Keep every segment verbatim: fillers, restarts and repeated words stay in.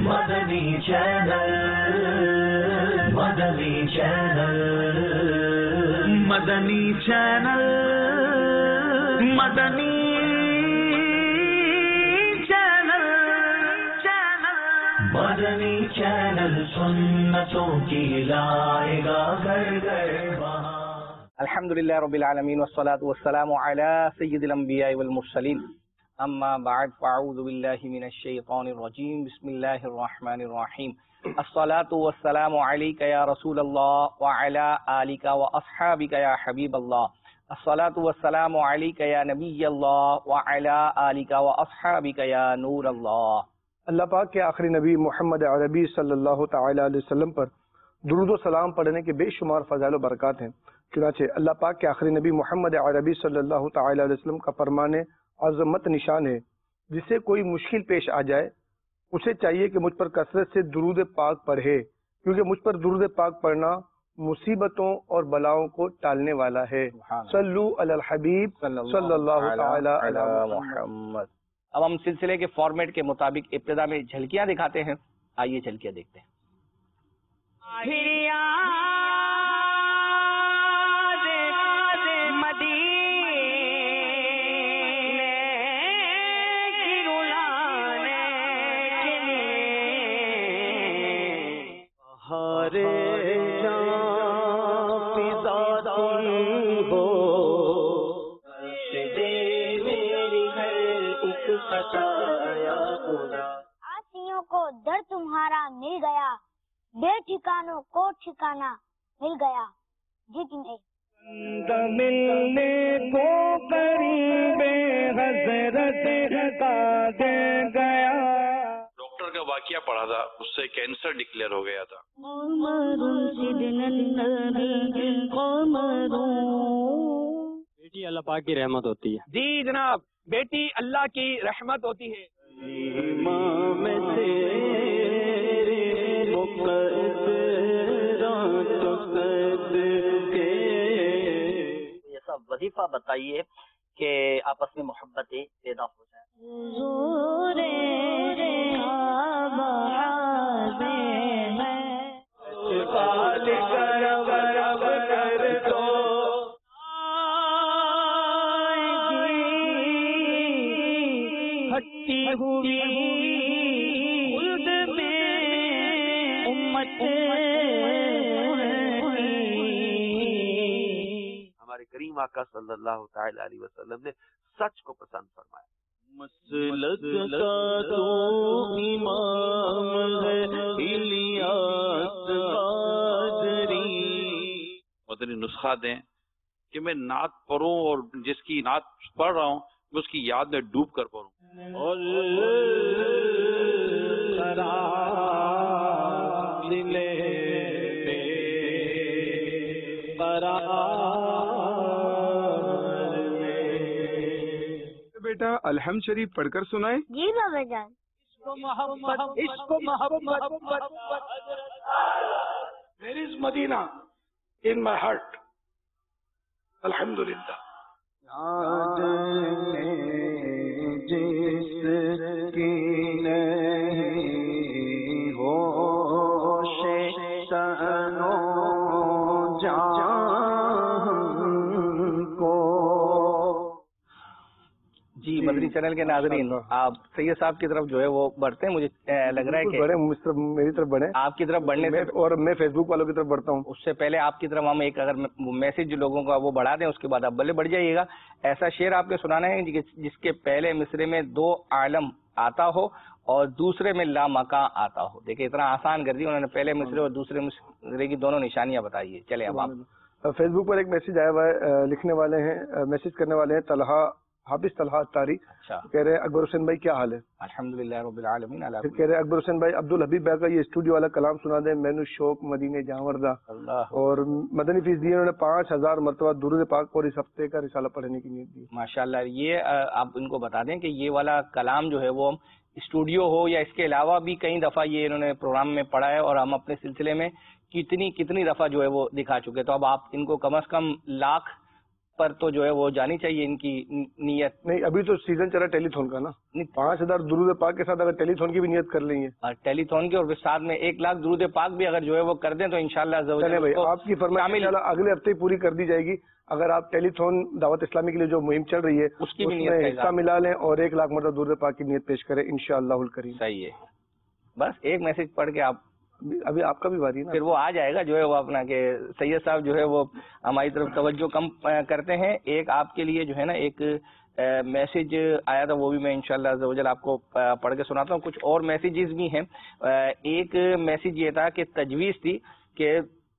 مدنی channel مدنی channel مدنی channel مدنی channel channel مدنی channel سنتوں کی لائے گا گھر گھر وہاں. الحمدللہ رب العالمین والصلاة والسلام علی سید الانبیاء والمرسلین اما بعد فاعوذ باللہ من الشیطان الرجیم بسم اللہ الرحمن الرحیم. الصلاة والسلام علیک یا رسول اللہ وعلی آلک واصحابک یا حبیب اللہ. الصلاة والسلام علیک یا نبی اللہ وعلی آلک واصحابک یا نور اللہ. اللہ پاک کے آخری نبی محمد عربی صلی اللہ تعالی علیہ وسلم پر درود و سلام پڑھنے کے بے شمار فضائل و برکات ہیں. چنانچہ اللہ پاک کے آخری نبی محمد عربی صلی اللہ تعالی علیہ وسلم کا فرمان عظمت نشان ہے. جس سے کوئی مشکل پیش آ جائے اسے چاہیے کہ مجھ پر کثرت سے درود پاک پڑھے، کیونکہ مجھ پر درود پاک پڑھنا مصیبتوں اور بلاؤں کو ٹالنے والا ہے. صلو علی الحبیب صلی اللہ تعالی علی محمد. اب ہم سلسلے کے فارمیٹ کے مطابق ابتدا میں جھلکیاں دکھاتے ہیں. آئیے جھلکیاں دیکھتے ہیں. آسیوں کو در تمہارا مل گیا، بے ٹھکانوں کو ٹھکانا مل گیا. جتنے ملنے کو قریب حضرت کا دے گیا. ڈاکٹر کا واقعہ پڑھا تھا، اس سے کینسر ڈکلیئر ہو گیا تھا. بیٹی اللہ پاک کی رحمت ہوتی ہے. جی جناب، بیٹی اللہ کی رحمت ہوتی ہے. ایسا وظیفہ بتائیے کہ آپس میں محبتیں پیدا ہو جائیں. ہمارے کریم آقا صلی اللہ تعالی علیہ وسلم نے سچ کو پسند فرمایا. مسلک کا تو امام ہے الیاس قادری. مدنی نسخہ دیں کہ میں نعت پڑھوں اور جس کی نعت پڑھ رہا ہوں میں اس کی یاد میں ڈوب کر پڑھوں. اور دلے بیٹا الحمد شریف پڑھ کر سنائے. جی بابا جان. There is Medina in my heart. Alhamdulillah. جس کی نہیں ہوش تنو جان کو. جی مدنی چینل کے ناظرین، آپ سید صاحب کی طرف جو ہے وہ بڑھتے ہیں. مجھے لگ رہا ہے کہ بڑھے میری طرف بڑھے، آپ کی طرف بڑھنے سے اور میں فیس بک والوں کی طرف بڑھتا ہوں. اس سے پہلے آپ کی طرف ہم ایک اگر میسج لوگوں کا وہ بڑھا دیں، اس کے بعد آپ بلے بڑھ جائیے گا. ایسا شعر آپ نے سنانا ہے جس کے پہلے مصرے میں دو عالم آتا ہو اور دوسرے میں لامکاں آتا ہو. دیکھیں اتنا آسان کر دی انہوں نے، پہلے مصرے اور دوسرے مصرے کی دونوں نشانیاں بتائیے. چلے اب آپ. فیس بک پر ایک میسج آیا ہوا ہے، لکھنے والے ہیں، میسج کرنے والے ہیں طلحہ حافظ طلحہ اتاری. اچھا. کہہ رہے ہیں اکبر حسین بھائی کیا حال ہے؟ الحمدللہ رب العالمین. پھر کہہ رہے ہیں اکبر حسین بھائی عبد الحبیب بھائی کا یہ اسٹوڈیو والا کلام سنا دیں، مینو شوق مدینے جاوردہ. اور مدنی فیس دی انہوں نے پانچ ہزار مرتبہ درود پاک اور اس ہفتے کا رسالہ پڑھنے کی نیت دی. ماشاءاللہ. یہ آپ ان کو بتا دیں کہ یہ والا کلام جو ہے وہ اسٹوڈیو ہو یا اس کے علاوہ بھی کئی دفعہ یہ انہوں نے پروگرام میں پڑھا ہے اور ہم اپنے سلسلے میں کتنی کتنی دفعہ جو ہے وہ دکھا چکے. تو اب آپ ان کو کم از کم لاکھ پر تو جو ہے وہ جانی چاہیے ان کی نیت. نہیں ابھی تو سیزن چلا ٹیلی تھون کا نا, پانچ ہزار درود پاک کے ساتھ اگر ٹیلی تھون کی بھی نیت کر لیں گے, ٹیلی تھون کی, اور ساتھ میں ایک لاکھ درود پاک بھی اگر جو ہے وہ کر دیں تو انشاءاللہ بھائی آپ کی فرمائش اگلے ہفتے پوری کر دی جائے گی. اگر آپ ٹیلی تھون دعوت اسلامی کے لیے جو مہم چل رہی ہے اس کی بھی حصہ ملا لیں اور ایک لاکھ مرتبہ درود پاک کی نیت پیش کریں انشاءاللہ الکریم. صحیح ہے. بس ایک میسج پڑھ کے آپ, ابھی آپ کا بھی باری ہے نا, پھر وہ آ جائے گا جو ہے وہ اپنا کہ سید صاحب جو ہے وہ ہماری طرف توجہ کم کرتے ہیں. ایک آپ کے لیے جو ہے نا ایک میسج آیا تھا, وہ بھی میں انشاءاللہ عز و جل آپ کو پڑھ کے سناتا ہوں. کچھ اور میسیجز بھی ہیں. ایک میسج یہ تھا کہ تجویز تھی کہ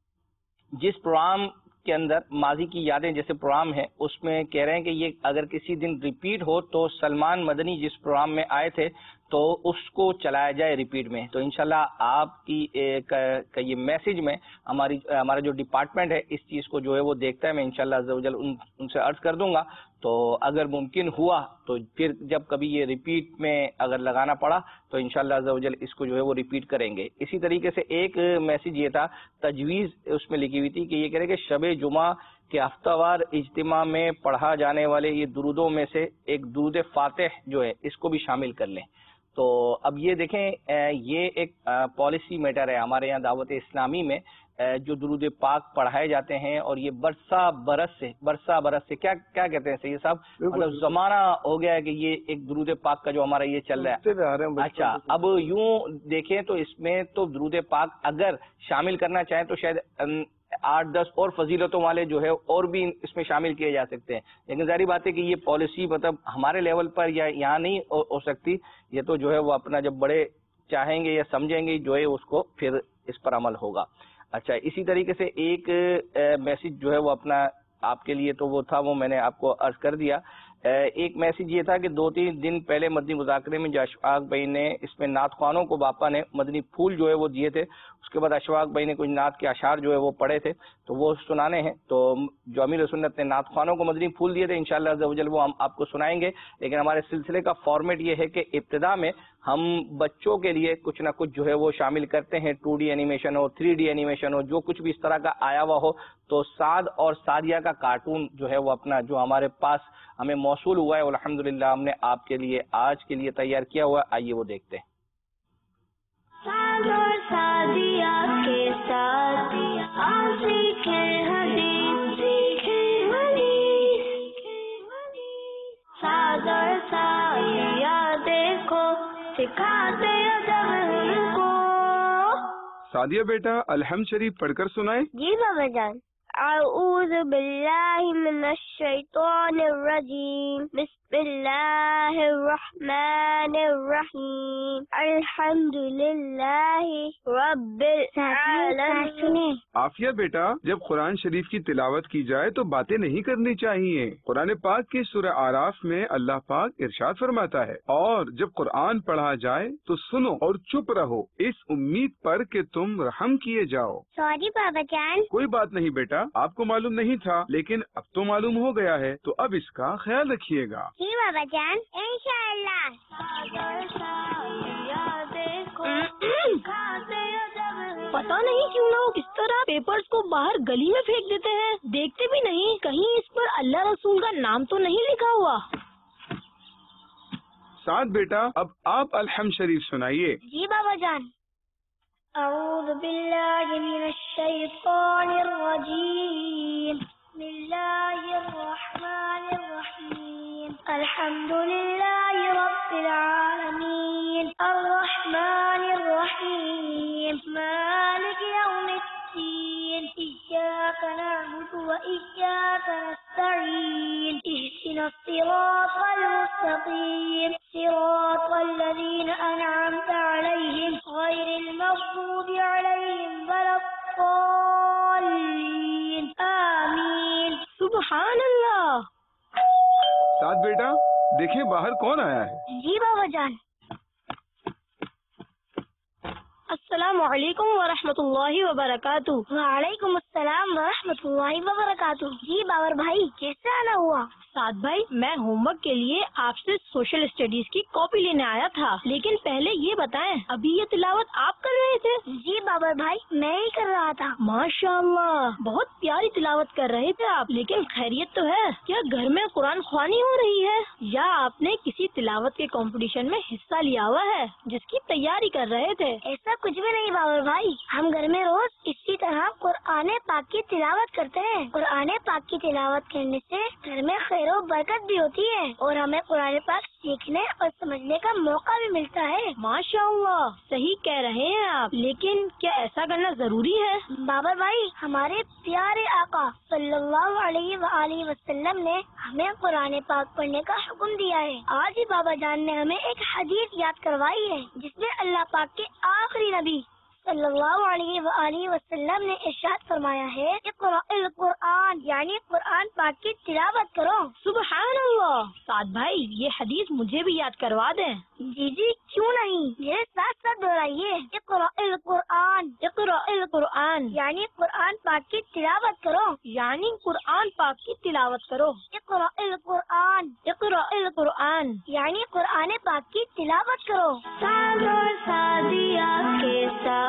جس پروگرام کے اندر ماضی کی یادیں جیسے پروگرام ہے اس میں کہہ رہے ہیں کہ یہ اگر کسی دن ریپیٹ ہو تو سلمان مدنی جس پروگرام میں آئے تھے تو اس کو چلایا جائے ریپیٹ میں. تو انشاءاللہ آپ کی ایک یہ میسج میں ہماری ہمارا جو ڈپارٹمنٹ ہے اس چیز کو جو ہے وہ دیکھتا ہے. میں انشاءاللہ عز و جل ان ان سے عرض کر دوں گا, تو اگر ممکن ہوا تو پھر جب کبھی یہ ریپیٹ میں اگر لگانا پڑا تو انشاءاللہ عز و جل اس کو جو ہے وہ ریپیٹ کریں گے. اسی طریقے سے ایک میسج یہ تھا, تجویز اس میں لکھی ہوئی تھی کہ یہ کہہ رہے کہ شب جمعہ کے ہفتہ وار اجتماع میں پڑھا جانے والے یہ درودوں میں سے ایک درود فاتح جو ہے اس کو بھی شامل کر لیں. تو اب یہ دیکھیں یہ ایک پالیسی میٹر ہے ہمارے یہاں دعوت اسلامی میں, جو درود پاک پڑھائے جاتے ہیں اور یہ برسہ برس سے برسہ برس سے کیا کیا کہتے ہیں سید صاحب, مطلب زمانہ ہو گیا ہے کہ یہ ایک درود پاک کا جو ہمارا یہ چل رہا ہے. اچھا اب یوں دیکھیں تو اس میں تو درود پاک اگر شامل کرنا چاہیں تو شاید آٹھ دس اور فضیلتوں والے جو ہے اور بھی اس میں شامل کیے جا سکتے ہیں, لیکن ظاہری بات ہے کہ یہ پالیسی مطلب ہمارے لیول پر یا یہاں نہیں ہو سکتی. یہ تو جو ہے وہ اپنا جب بڑے چاہیں گے یا سمجھیں گے جو ہے اس کو پھر اس پر عمل ہوگا. اچھا اسی طریقے سے ایک میسج جو ہے وہ اپنا آپ کے لیے تو وہ تھا, وہ میں نے آپ کو عرض کر دیا. ایک میسج یہ تھا کہ دو تین دن پہلے مدنی مذاکرے میں جو اشفاق بھائی نے اس میں نعت خوانوں کو باپا نے مدنی پھول جو ہے وہ دیے تھے, اس کے بعد اشفاق بھائی نے کچھ نعت کے اشعار جو ہے وہ پڑھے تھے تو وہ سنانے ہیں. تو جو امیر سنت نے نعت خوانوں کو مدنی پھول دیے تھے انشاءاللہ عز و جل وہ ہم آپ کو سنائیں گے. لیکن ہمارے سلسلے کا فارمیٹ یہ ہے کہ ابتدا میں ہم بچوں کے لیے کچھ نہ کچھ جو ہے وہ شامل کرتے ہیں, ٹو ڈی اینیمیشن ہو, تھری ڈی اینیمیشن ہو, جو کچھ بھی اس طرح کا آیا ہوا ہو. تو سعد اور سعدیہ کا کارٹون جو ہے وہ اپنا جو ہمارے پاس ہمیں موصول ہوا ہے الحمدللہ ہم نے آپ کے لیے آج کے لیے تیار کیا ہوا ہے, آئیے وہ دیکھتے ہیں. سعد اور سعدیہ کے ساتھ آج سیکھیں حدیث, سیکھیں حدیث. سعد اور سعدیہ دیکھو سکھاتے ادب ان کو. سعدیہ بیٹا الحمد شریف پڑھ کر سنائیں. جی بابا جان. اعوذ باللہ من الشیطان الرجیم, بسم اللہ الرحمن الرحیم, الحمد للہ رب العالمین. عافیہ بیٹا جب قرآن شریف کی تلاوت کی جائے تو باتیں نہیں کرنی چاہیے. قرآن پاک کی سورہ آراف میں اللہ پاک ارشاد فرماتا ہے, اور جب قرآن پڑھا جائے تو سنو اور چپ رہو اس امید پر کہ تم رحم کیے جاؤ. سوری بابا جان. کوئی بات نہیں بیٹا, آپ کو معلوم نہیں تھا لیکن اب تو معلوم ہو گیا ہے, تو اب اس کا خیال رکھیے گا. جی بابا جان انشاءاللہ. پتا نہیں کیوں لوگ اس طرح پیپرز کو باہر گلی میں پھینک دیتے ہیں, دیکھتے بھی نہیں کہیں اس پر اللہ رسول کا نام تو نہیں لکھا ہوا. سعد بیٹا اب آپ الحمد شریف سنائیے. جی بابا جان. اعوذ باللہ من الشیطان الرجیم, بسم اللہ الرحمن الرحیم, الحمد للہ رب العالمین, الرحمن الرحیم, مالک یوم الدین, ایاک نعبد و ایاک نستعین, اهدنا الصراط المستقیم, صراط الذین انعمت علیہم غیر المغضوب علیہم ولا الضالین, آمین. سبحان اللہ. سعد بیٹا دیکھیں باہر کون آیا ہے. جی بابا جان. السلام علیکم ورحمۃ اللہ وبرکاتہ. وعلیکم السلام ورحمۃ اللہ وبرکاتہ. جی باور بھائی کیسے آنا ہوا؟ سعد بھائی، میں ہوم ورک کے لیے آپ سے سوشل اسٹڈیز کی کاپی لینے آیا تھا، لیکن پہلے یہ بتائیں ابھی یہ تلاوت آپ کر رہے تھے؟ جی بابر بھائی، میں ہی کر رہا تھا۔ ماشاء اللہ، بہت پیاری تلاوت کر رہے تھے آپ، لیکن خیریت تو ہے؟ کیا گھر میں قرآن خوانی ہو رہی ہے یا آپ نے کسی تلاوت کے کمپٹیشن میں حصہ لیا ہوا ہے جس کی تیاری کر رہے تھے؟ ایسا کچھ بھی نہیں بابر بھائی، ہم گھر میں روز اسی طرح قرآن پاک کی تلاوت کرتے ہیں۔ قرآن پاک کی تلاوت کرنے سے گھر میں خیر و برکت بھی ہوتی ہے اور ہمیں قرآن پاک سیکھنے اور سمجھنے کا موقع بھی ملتا ہے۔ ماشاء اللہ، صحیح کہہ رہے ہیں آپ، لیکن کیا ایسا کرنا ضروری ہے؟ بابر بھائی، ہمارے پیارے آقا صلی اللہ علیہ وآلہ وسلم نے ہمیں قرآن پاک پڑھنے کا حکم دیا ہے۔ آج ہی بابا جان نے ہمیں ایک حدیث یاد کروائی ہے جس میں اللہ پاک کے آخری نبی صلی اللہ علیہ وآلہ وسلم نے ارشاد فرمایا ہے کہ القرآن یعنی قرآن پاک کی تلاوت کرو۔ سبحان اللہ، سعد بھائی یہ حدیث مجھے بھی یاد کروا دیں۔ جی جی کیوں نہیں، میرے ساتھ ساتھ دہرائیے، اقرأ القرآن اقرأ القرآن یعنی قرآن پاک کی تلاوت کرو، یعنی قرآن پاک کی تلاوت کرو۔ اقرأ القرآن اقرأ القرآن یعنی قرآن پاک کی تلاوت کرو۔ سعد اور سعدیہ کے ساتھ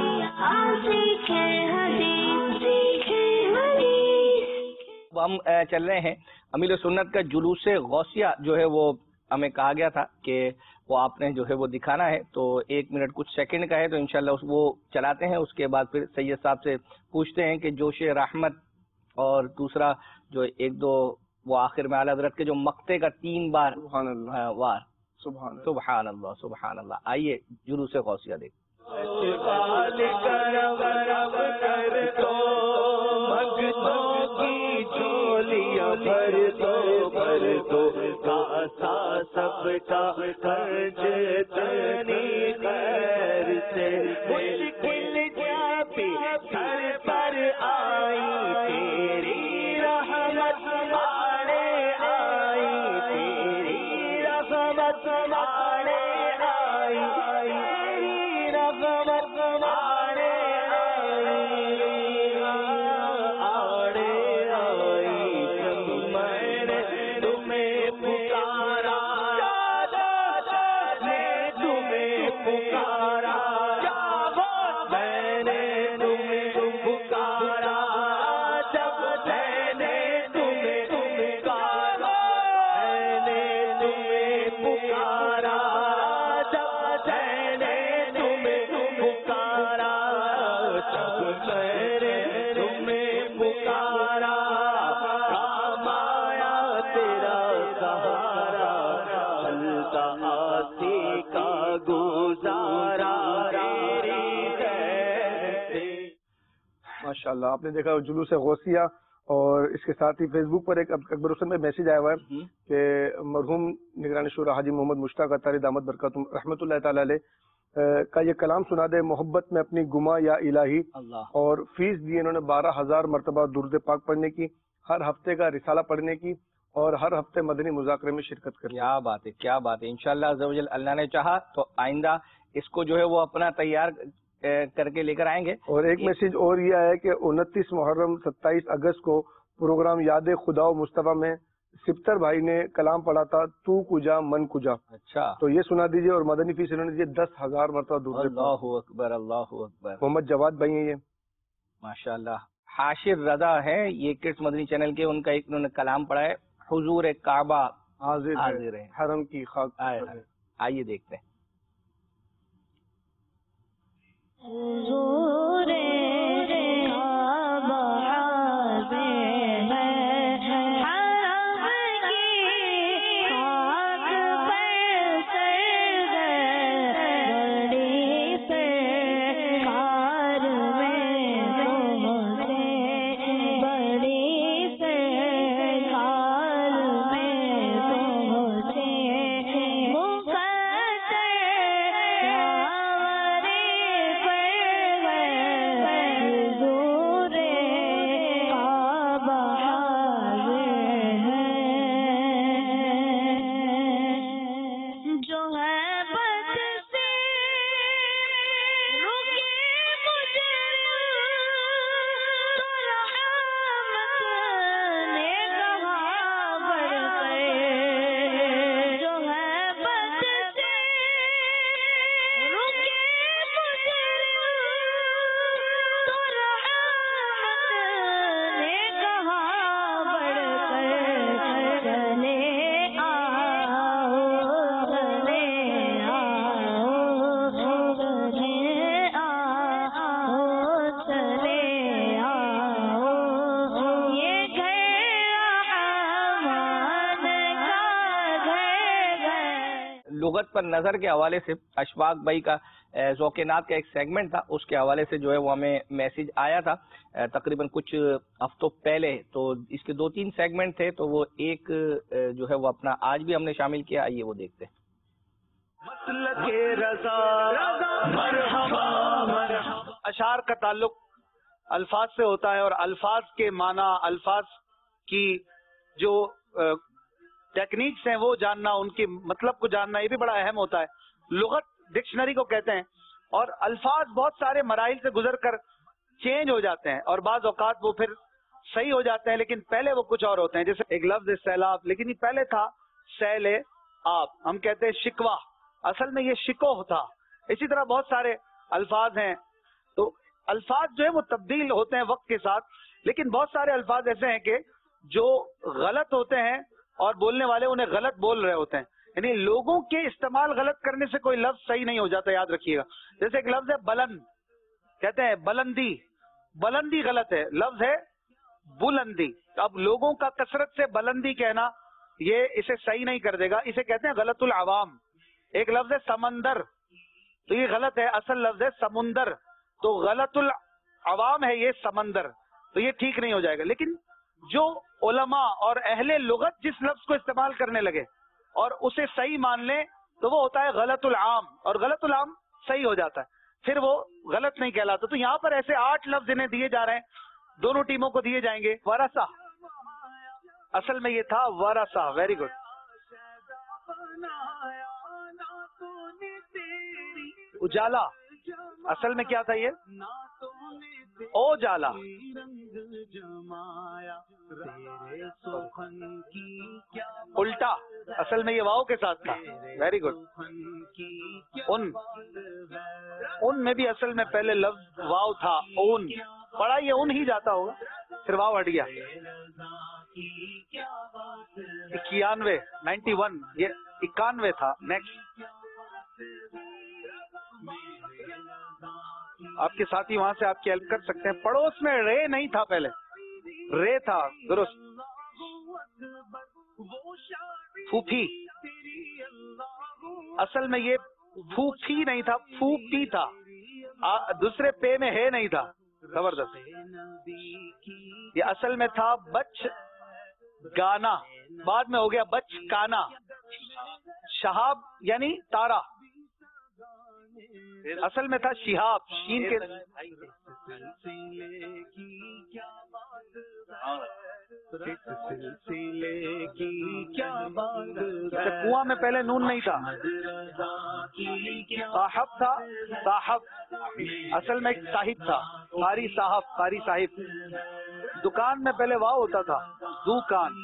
اب ہم اے، چل رہے ہیں امیر سنت کا جلوس غوثیہ جو ہے وہ ہمیں کہا گیا تھا کہ وہ آپ نے جو ہے وہ دکھانا ہے، تو ایک منٹ کچھ سیکنڈ کا ہے تو انشاءاللہ اس وہ چلاتے ہیں، اس کے بعد پھر سید صاحب سے پوچھتے ہیں کہ جوش رحمت اور دوسرا جو ایک دو وہ آخر میں اعلیٰ حضرت کے جو مقطع کا تین بار سبحان اللہ وار سبحان اللہ سبحان اللہ سبحان اللہ۔ آئیے جلوس غوثیہ دیکھ سب کا خرج تنی خیر سے مشکل جب سر پر آئی تیری رحمت مانے آئی تیری رحمت مانے آئی تیری رحمت مانے آئی آڑے آئی جب میں نے تمہیں پکارا پکارا میں نے تمہیں پکارا جب میں نے تمہیں پکارا میں نے تمہیں پکارا جب میں نے تمہیں پکارا جب میں نے تمہیں پکارا کام آیا تیرا سہارا چلتا آسی کا گزارا ماشاء اللہ۔ آپ نے دیکھا جلوس غوثیہ، اور اس کے ساتھ ہی فیس بک پر ایک اکبر حسن میں میسج آیا ہوا ہے کہ مرحوم نگران شورا حاجی محمد مشتاق اتاری دامت برکاتہم رحمۃ اللہ تعالی علیہ کا یہ کلام سنا دے، محبت میں اپنی گما یا الہی، اور فیس دی انہوں نے بارہ ہزار مرتبہ درود پاک پڑھنے کی، ہر ہفتے کا رسالہ پڑھنے کی، اور ہر ہفتے مدنی مذاکرے میں شرکت کریں۔ کیا بات ہے، کیا بات ہے۔ انشاءاللہ عز و جل اللہ نے چاہا تو آئندہ اس کو جو ہے وہ اپنا تیار کر کے لے کر آئیں گے۔ اور ایک میسج اور یہ ہے کہ انتیس محرم ستائیس اگست کو پروگرام یاد خدا و مصطفیٰ میں سپتر بھائی نے کلام پڑھا تھا، تو کجا من کجا، اچھا تو یہ سنا دیجیے، اور مدنی فیس انہوں نے دیے دس ہزار مرتبہ درود پاک۔ اللہ اکبر اللہ اکبر۔ محمد جواد بھائی ہیں یہ، ماشاءاللہ۔ حاشر رضا ہے یہ کڈس مدنی چینل کے، ان کا ایک انہوں نے کلام پڑھا ہے، حضور کعبہ حاضر حاضر ہے ہے، حرم کی خاک پر آئے ہے۔ آئیے دیکھتے ہیں۔ حضور کعبہ حاضر ہے، حرم کی خاک پر سر ہے، بڑی سرکار میں پہنچے، بڑی سرکار میں پہنچے، مقدر لغت پر نظر کے حوالے سے اشفاق بھائی کا ذوق نات کا ایک سیگمنٹ تھا، اس کے حوالے سے جو ہے وہ ہمیں میسج آیا تھا تقریباً کچھ ہفتوں پہلے. تو اس کے دو تین سیگمنٹ تھے، تو وہ ایک جو ہے وہ اپنا آج بھی ہم نے شامل کیا. آئیے وہ دیکھتے ہیں. اشعار کا تعلق الفاظ سے ہوتا ہے، اور الفاظ کے معنی، الفاظ کی جو ٹیکنیکس ہیں وہ جاننا، ان کے مطلب کو جاننا، یہ بھی بڑا اہم ہوتا ہے. لغت ڈکشنری کو کہتے ہیں، اور الفاظ بہت سارے مراحل سے گزر کر چینج ہو جاتے ہیں، اور بعض اوقات وہ پھر صحیح ہو جاتے ہیں، لیکن پہلے وہ کچھ اور ہوتے ہیں. جیسے ایک لفظ ہے سیلاب، لیکن یہ پہلے تھا سیل آب. ہم کہتے ہیں شکوہ، اصل میں یہ شکو تھا. اسی طرح بہت سارے الفاظ ہیں. تو الفاظ جو ہے وہ تبدیل ہوتے ہیں وقت کے ساتھ، لیکن بہت سارے الفاظ ایسے ہیں کہ جو غلط ہوتے ہیں اور بولنے والے انہیں غلط بول رہے ہوتے ہیں. یعنی لوگوں کے استعمال غلط کرنے سے کوئی لفظ صحیح نہیں ہو جاتا، یاد رکھیے گا. جیسے ایک لفظ ہے بلند، کہتے ہیں بلندی، بلندی غلط ہے، لفظ ہے بلندی. اب لوگوں کا کثرت سے بلندی کہنا یہ اسے صحیح نہیں کر دے گا، اسے کہتے ہیں غلط العوام. ایک لفظ ہے سمندر، تو یہ غلط ہے، اصل لفظ ہے سمندر، تو غلط العوام ہے یہ سمندر، تو یہ ٹھیک نہیں ہو جائے گا. لیکن جو علماء اور اہل لغت جس لفظ کو استعمال کرنے لگے اور اسے صحیح مان لیں تو وہ ہوتا ہے غلط العام، اور غلط العام صحیح ہو جاتا ہے، پھر وہ غلط نہیں کہلاتا. تو یہاں پر ایسے آٹھ لفظ انہیں دیے جا رہے ہیں، دونوں ٹیموں کو دیے جائیں گے. ورثہ، اصل میں یہ تھا ورثہ. Very good. اجالا، اصل میں کیا تھا یہ او جالا. الٹا، اصل میں یہ واؤ کے ساتھ تھا. Very good. ان، ان میں بھی اصل میں پہلے لفظ واؤ تھا. اون پڑھا یہ ان ہی جاتا ہوگا، پھر واؤ ہٹ گیا. اکیانوے، نائنٹی ون، یہ اکانوے تھا. نیکسٹ. آپ کے ساتھی وہاں سے آپ کی ہیلپ کر سکتے ہیں. پڑوس میں رے نہیں تھا، پہلے رے تھا. درست. پھوپھی، اصل میں یہ پھوپھی نہیں تھا، پھوپھی تھا. دوسرے پے میں ہے نہیں تھا. زبردست. یہ اصل میں تھا بچ گانا، بعد میں ہو گیا بچ کانا. شہاب یعنی تارا، اصل میں تھا شہاب. شین کے کنواں میں پہلے نون نہیں تھا. صاحب تھا، صاحب اصل میں ایک صاحب تھا. قاری صاحب، قاری صاحب. دکان میں پہلے واو ہوتا تھا، دکان.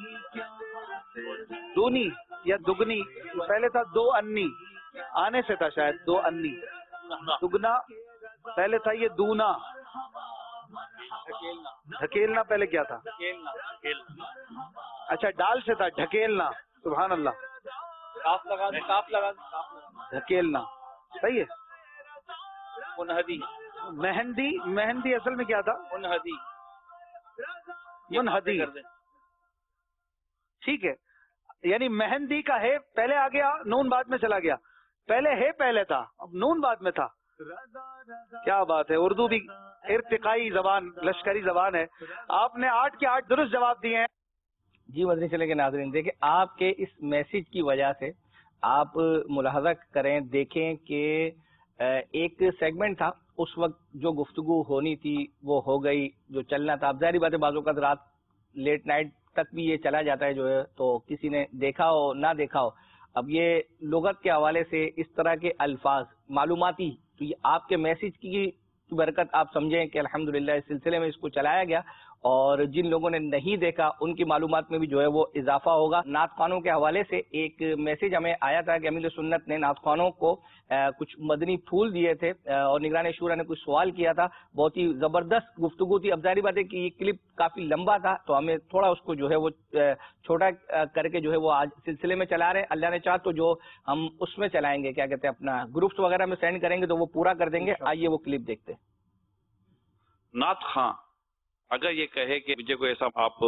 دونی یا دگنی، پہلے تھا دو انی، آنے سے تھا شاید دو انی. دگنا پہلے تھا یہ دونا. ڈھکیلنا پہلے کیا تھا؟ اچھا ڈال سے تھا ڈھکیلنا. سبحان اللہ. ڈھکیلنا صحیح ہے. منہدی، مہندی، مہندی اصل میں کیا تھا؟ منہدی، منہدی. ٹھیک ہے. یعنی مہندی کا ہے پہلے آ گیا، نون بعد میں چلا گیا. پہلے ہے پہلے تھا، اب نون بعد میں تھا. کیا بات ہے. اردو بھی ارتقائی زبان، لشکری زبان ہے. آپ نے آٹھ کے آٹھ درست جواب دیے ہیں. جی مدنی چلے کے ناظرین، دیکھیں آپ کے اس میسج کی وجہ سے آپ ملاحظہ کریں، دیکھیں کہ ایک سیگمنٹ تھا، اس وقت جو گفتگو ہونی تھی وہ ہو گئی، جو چلنا تھا. اب ظاہری بات ہے بعض اوقات رات لیٹ نائٹ تک بھی یہ چلا جاتا ہے جو ہے، تو کسی نے دیکھا ہو نہ دیکھا ہو. اب یہ لغت کے حوالے سے اس طرح کے الفاظ معلوماتی، تو یہ آپ کے میسج کی برکت آپ سمجھیں کہ الحمدللہ اس سلسلے میں اس کو چلایا گیا، اور جن لوگوں نے نہیں دیکھا ان کی معلومات میں بھی جو ہے وہ اضافہ ہوگا. نعت خوانوں کے حوالے سے ایک میسج ہمیں آیا تھا کہ امیر سنت نے نعت خوانوں کو کچھ مدنی پھول دیے تھے، اور نگران شورا نے کچھ سوال کیا تھا. بہت ہی زبردست گفتگو تھی. اب ظاہری بات ہے کہ یہ کلپ کافی لمبا تھا، تو ہمیں تھوڑا اس کو جو ہے وہ چھوٹا کر کے جو ہے وہ آج سلسلے میں چلا رہے ہیں. اللہ نے چاہ تو جو ہم اس میں چلائیں گے، کیا کہتے ہیں، اپنا گروپس وغیرہ میں سینڈ کریں گے تو وہ پورا کر دیں گے. آئیے وہ کلپ دیکھتے ہیں. نعت خواں اگر یہ کہے کہ مجھے کوئی ایسا آپ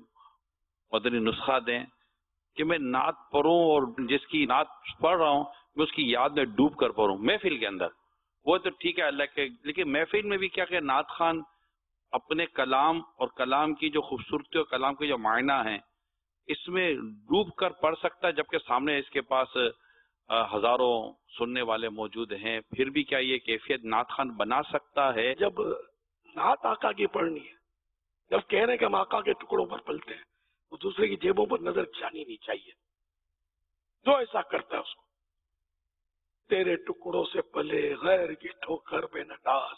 مدنی نسخہ دیں کہ میں نعت پڑھوں اور جس کی نعت پڑھ رہا ہوں میں اس کی یاد میں ڈوب کر پڑھوں محفل کے اندر، وہ تو ٹھیک ہے اللہ کے، لیکن محفل میں بھی کیا کہ نعت خوان اپنے کلام اور کلام کی جو خوبصورتی اور کلام کے جو معنی ہیں اس میں ڈوب کر پڑھ سکتا ہے، جبکہ سامنے اس کے پاس ہزاروں سننے والے موجود ہیں، پھر بھی کیا یہ کیفیت نعت خوان بنا سکتا ہے؟ جب نعت آقا کی پڑھنی ہے، جب کہہ رہے ہیں کہ ہم آقا کے ٹکڑوں پر پلتے ہیں، تو دوسرے کی جیبوں پر نظر جانی نہیں چاہیے. جو ایسا کرتا ہے اس کو تیرے ٹکڑوں سے پلے غیر کی ٹھوکر پہ نہ ڈال،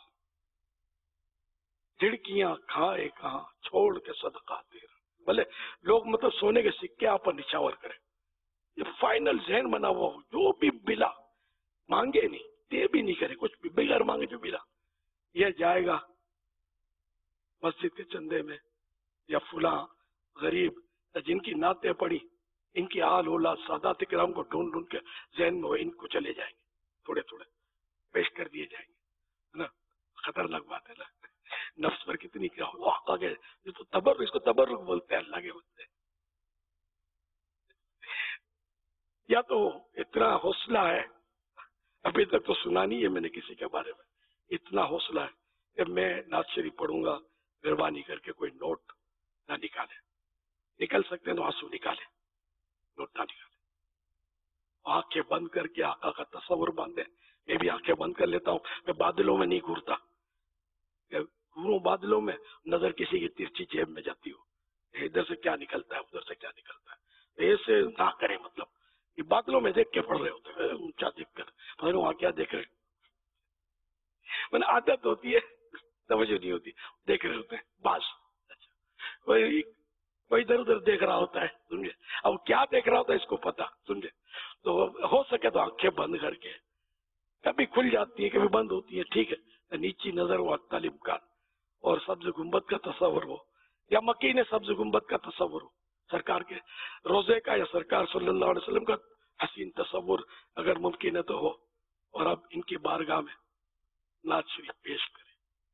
جھڑکیاں کھائے کہاں چھوڑ کے صدقہ تیرا. بھلے لوگ مطلب سونے کے سکے آپ پر نچھاور کریں، یہ فائنل ذہن بنا ہوا ہو، جو بھی بلا مانگے نہیں دے بھی نہیں کرے، کچھ بھی بغیر مانگے جو بلا یہ جائے گا مسجد کے چندے میں، یا فلاں غریب جن کی نعتیں پڑھی ان کی آل اولاد سادات کرام کو ڈھونڈ ڈھونڈ کے ذہن میں ان کو چلے جائیں گے، تھوڑے تھوڑے پیش کر دیے جائیں گے نا. خطرناک بات ہے نا، نفس پر کتنی کیا ہو آقا کے جو تو تبرک، اس کو تبرک بولتے ہیں اللہ کے بولتے ہیں. یا تو اتنا حوصلہ ہے، ابھی تک تو سنا نہیں ہے میں نے کسی کے بارے میں، اتنا حوصلہ ہے کہ میں نعت شریف پڑھوں گا، مہربانی کر کے کوئی نوٹ نہ نکالے، نکل سکتے ہیں تو آنسو نکالے، نوٹ نہ نکالے. آنکھیں بند کر کے آقا کا تصور باندھے. میں بھی آنکھیں بند کر لیتا ہوں، میں بادلوں میں نہیں گھورتا، گھوروں بادلوں میں نظر کسی کی ترچھی جیب میں جاتی ہو، ادھر سے کیا نکلتا ہے ادھر سے کیا نکلتا ہے، ایسے نہ کریں. مطلب یہ بادلوں میں دیکھ کے پڑھ رہے ہوتے ہیں، اونچا دیکھ کر پتہ نہیں وہاں کیا دیکھ رہے، میں نے عادت ہوتی ہے توجہ نہیں ہوتی، دیکھ رہے ہوتے ہیں باز. اچھا کوئی کوئی ادھر ادھر دیکھ رہا ہوتا ہے، سمجھے، اب کیا دیکھ رہا ہوتا ہے اس کو پتا، سمجھے. تو ہو سکے تو آنکھیں بند کر کے، کبھی کھل جاتی ہے کبھی بند ہوتی ہے، ٹھیک ہے، نیچی نظر ہو اطال امکان، اور سبز گنبد کا تصور ہو یا مکین سبز گنبد کا تصور ہو، سرکار کے روزے کا یا سرکار صلی اللہ علیہ وسلم کا حسین تصور اگر ممکن ہے تو ہو، اور اب ان کی بارگاہ میں نعت شریف پیش کرے،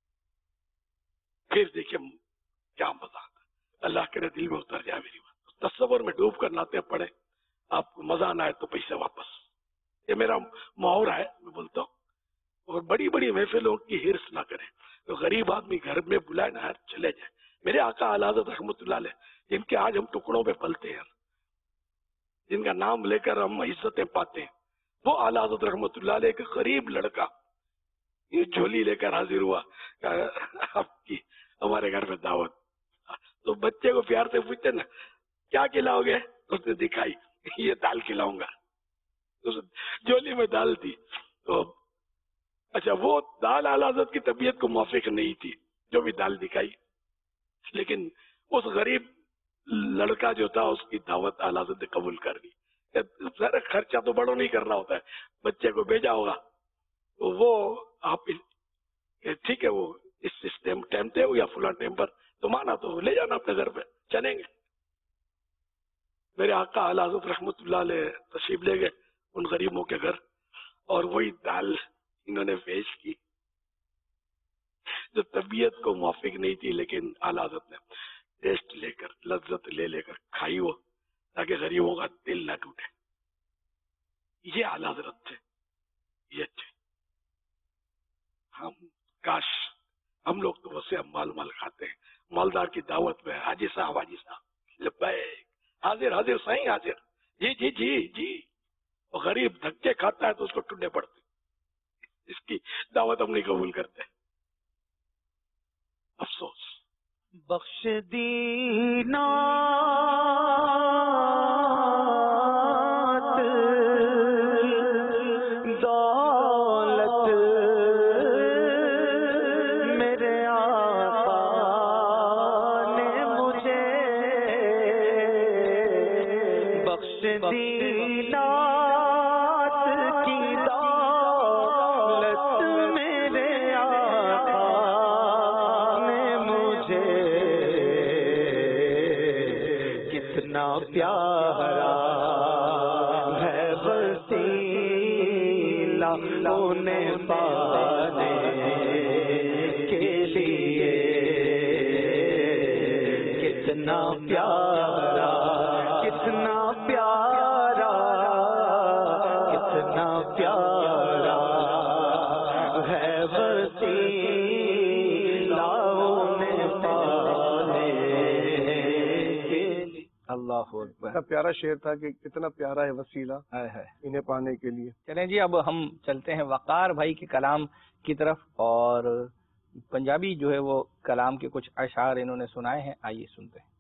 پھر دیکھیں کیا مزہ آتا ہے. اللہ کرے دل میں اتر جائے میری بات، تصور میں ڈوب کر نعتیں پڑھیں، آپ کو مزہ نہ آئے تو پیسے واپس. یہ میرا محاورہ ہے، میں بولتا ہوں. اور بڑی بڑی محفلوں کی ہرس نہ کریں، تو غریب آدمی گھر میں بلائے نہ چلے جائے. میرے آقا اعلی حضرت رحمت اللہ علیہ جن کے آج ہم ٹکڑوں پہ پلتے ہیں، جن کا نام لے کر ہم عزتیں پاتے ہیں، وہ اعلی حضرت رحمت اللہ علیہ کا غریب لڑکا یہ جھولی لے کر حاضر ہوا، آپ کی ہمارے گھر میں دعوت. تو بچے کو پیار سے پوچھتے نا کیا کھلاؤ گے، اس نے دکھائی یہ دال کھلاؤں گا، جھولی میں دال تھی. تو اچھا وہ دال اعلی حضرت کی طبیعت کو موافق نہیں تھی جو بھی دال دکھائی، لیکن اس غریب لڑکا جو تھا اس کی دعوت اعلی حضرت نے قبول کر لی. سارا خرچہ تو بڑوں نہیں کرنا ہوتا ہے، بچے کو بھیجا ہوگا تو وہ آپ ٹھیک ہے وہ اس ٹائم پہ ہو یا فلاں ٹائم پر تو مانا تو لے جانا اپنے گھر پہ، چلیں گے. میرے آقا اعلی حضرت رحمت اللہ علیہ تشریف لے گئے ان غریبوں کے گھر، اور وہی دال انہوں نے پیش کی جو طبیعت کو موافق نہیں تھی، لیکن اعلی حضرت نے ٹیسٹ لے کر لذت لے لے کر کھائی وہ، تاکہ غریبوں کا دل نہ ٹوٹے. یہ اعلی حضرت تھے، یہ تھے. ہم کاش ہم لوگ تو ویسے ہم مال مال کھاتے ہیں، مالدار کی دعوت میں حاجی صاحب حاجی صاحب لبیک، حاضر حاضر صحیح حاضر، جی جی جی جی. غریب دھکے کھاتا ہے تو اس کو ٹنڈے پڑتے، اس کی دعوت ہم نہیں قبول کرتے. افسوس. بخش دینا دولت میرے آقا نے مجھے بخش دینا کی دولت میرے آقا نے مجھے کتنا پیارا ہے وسیلہ انہیں پانے کے لیے، کتنا پیارا کتنا پیارا کتنا اللہ اکبر، اتنا پیارا شعر تھا کہ کتنا پیارا ہے وسیلہ ہے ہے۔ انہیں پانے کے لیے۔ چلیں جی، اب ہم چلتے ہیں وقار بھائی کے کلام کی طرف، اور پنجابی جو ہے وہ کلام کے کچھ اشعار انہوں نے سنائے ہیں، آئیے سنتے ہیں۔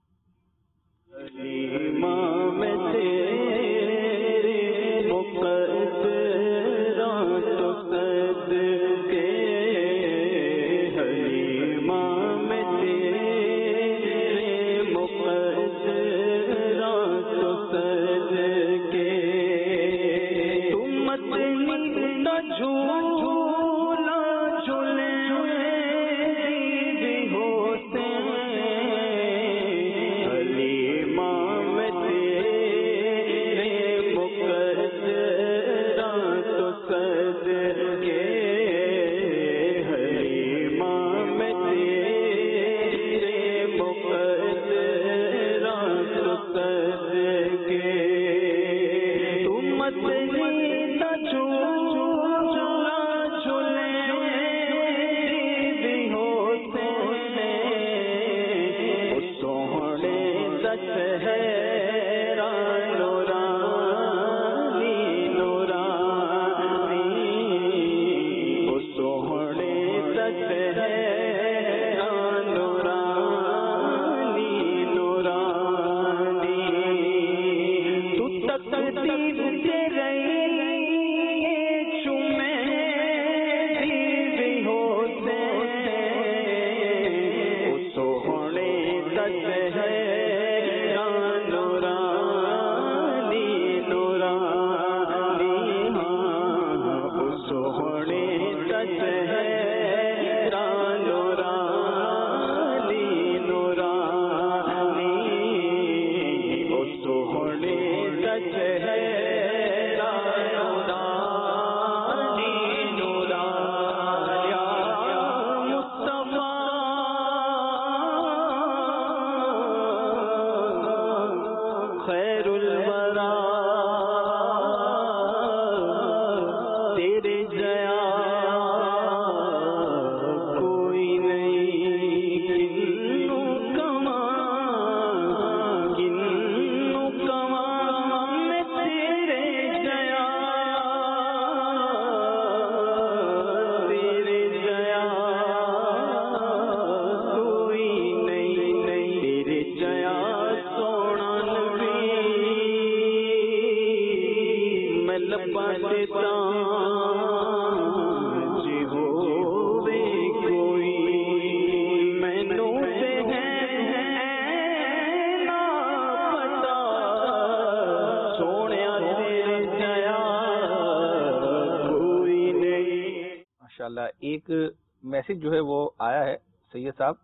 ایک میسج جو ہے وہ آیا ہے سید صاحب،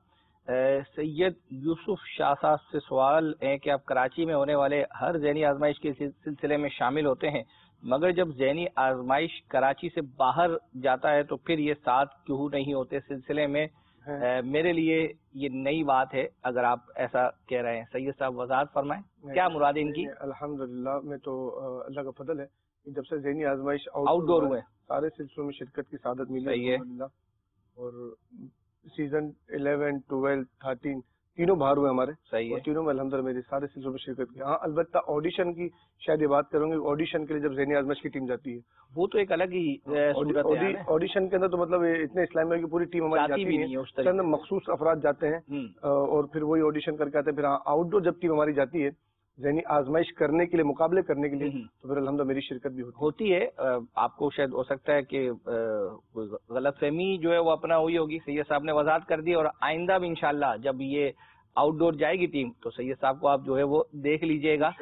سید یوسف شاہ صاحب سے سوال ہے کہ آپ کراچی میں ہونے والے ہر ذہنی آزمائش کے سلسلے میں شامل ہوتے ہیں، مگر جب ذہنی آزمائش کراچی سے باہر جاتا ہے تو پھر یہ ساتھ کیوں نہیں ہوتے؟ سلسلے میں میرے لیے یہ نئی بات ہے اگر آپ ایسا کہہ رہے ہیں۔ سید صاحب وضاحت فرمائیں کیا مراد ان کی؟ الحمدللہ میں تو اللہ کا فضل ہے کہ جب سے ذہنی آزمائش آؤٹ ڈور ہوئے سارے سلسلوں میں شرکت کی سعادت ملی ہے، اور سیزن الیون ٹویلو تھرٹین تینوں باہر ہوئے ہمارے، صحیح ہے، تینوں میں الحمدللہ میری سارے سلسلوں میں شرکت کی۔ ہاں البتہ آڈیشن کی شاید یہ بات کروں گے، آڈیشن کے لیے جب ذہنی آزمائش کی ٹیم جاتی ہے وہ تو ایک الگ ہی صورت ہے۔ آڈیشن کے اندر تو مطلب اتنے اسلام کی پوری ٹیم ہماری جاتی ہے، اس کے اندر مخصوص افراد جاتے ہیں اور پھر وہی آڈیشن کر کے آتے ہیں۔ پھر آؤٹ ڈور جب ٹیم ہماری جاتی ہے ذہنی آزمائش کرنے کے لیے، مقابلے کرنے کے لیے، تو پھر الحمدللہ میری شرکت بھی ہوتی ہے۔ آپ کو شاید ہو سکتا ہے کہ غلط فہمی جو ہے وہ اپنا ہوئی ہوگی، سید صاحب نے وضاحت کر دی، اور آئندہ بھی انشاءاللہ جب یہ آؤٹ ڈور جائے گی ٹیم تو سید صاحب کو آپ جو ہے وہ دیکھ لیجئے گا۔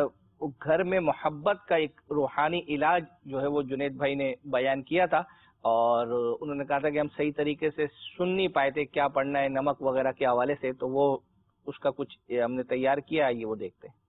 گھر میں محبت کا ایک روحانی علاج جو ہے وہ جنید بھائی نے بیان کیا تھا، اور انہوں نے کہا تھا کہ ہم صحیح طریقے سے سن نہیں پائے تھے کیا پڑھنا ہے نمک وغیرہ کے حوالے سے، تو وہ اس کا کچھ ہم نے تیار کیا ہے، یہ وہ دیکھتے ہیں۔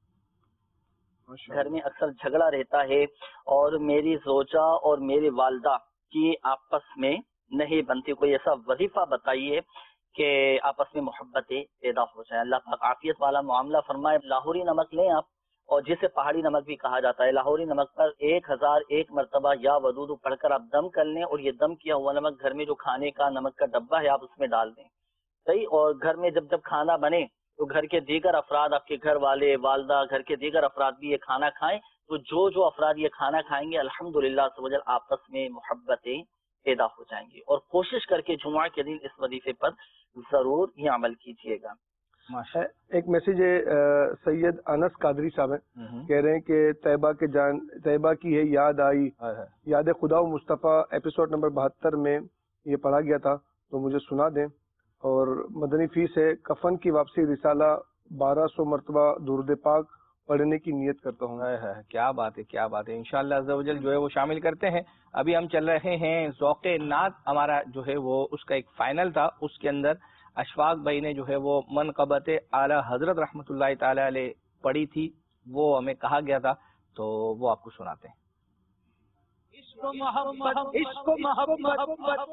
گھر میں اکثر جھگڑا رہتا ہے اور میری زوجہ اور میری والدہ کی آپس میں نہیں بنتی، کوئی ایسا وظیفہ بتائیے کہ آپس میں محبتیں پیدا ہو جائیں۔ اللہ پاک عافیت والا معاملہ فرمائے۔ لاہوری نمک لیں آپ، اور جسے پہاڑی نمک بھی کہا جاتا ہے، لاہوری نمک پر ایک ہزار ایک مرتبہ یا ودود پڑھ کر آپ دم کر لیں، اور یہ دم کیا ہوا نمک گھر میں جو کھانے کا نمک کا ڈبہ ہے آپ اس میں ڈال دیں، صحیح۔ اور گھر میں جب جب کھانا بنے تو گھر کے دیگر افراد، آپ کے گھر والے، والدہ، گھر کے دیگر افراد بھی یہ کھانا کھائیں، تو جو جو افراد یہ کھانا کھائیں گے الحمدللہ سبحان آپس میں محبتیں پیدا ہو جائیں گی. اور کوشش کر کے جمعہ کے دن اس وظیفے پر ضرور یہ عمل کیجیے گا. ایک میسج ہے سید انس قادری صاحب ہیں، کہہ رہے ہیں کہ طیبہ کے جان طیبہ کی ہے یاد آئی، یاد خدا و مصطفیٰ ایپیسوڈ نمبر بہتر میں یہ پڑھا گیا تھا تو مجھے سنا دیں. اور مدنی فیس ہے کفن کی واپسی رسالہ بارہ سو مرتبہ درود پاک پڑھنے کی نیت کرتا ہوں. کیا بات ہے، کیا بات ہے. انشاءاللہ عز و جل جو ہے وہ شامل کرتے ہیں. ابھی ہم چل رہے ہیں ذوق نعت، ہمارا جو ہے وہ اس کا ایک فائنل تھا، اس کے اندر اشفاق بھائی نے جو ہے وہ منقبت اعلیٰ حضرت رحمۃ اللہ تعالی علیہ پڑھی تھی، وہ ہمیں کہا گیا تھا تو وہ آپ کو سناتے ہیں. عشق و محبت، عشق و محبت